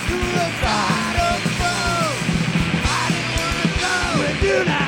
to the side of the road. I didn't wanna go. When you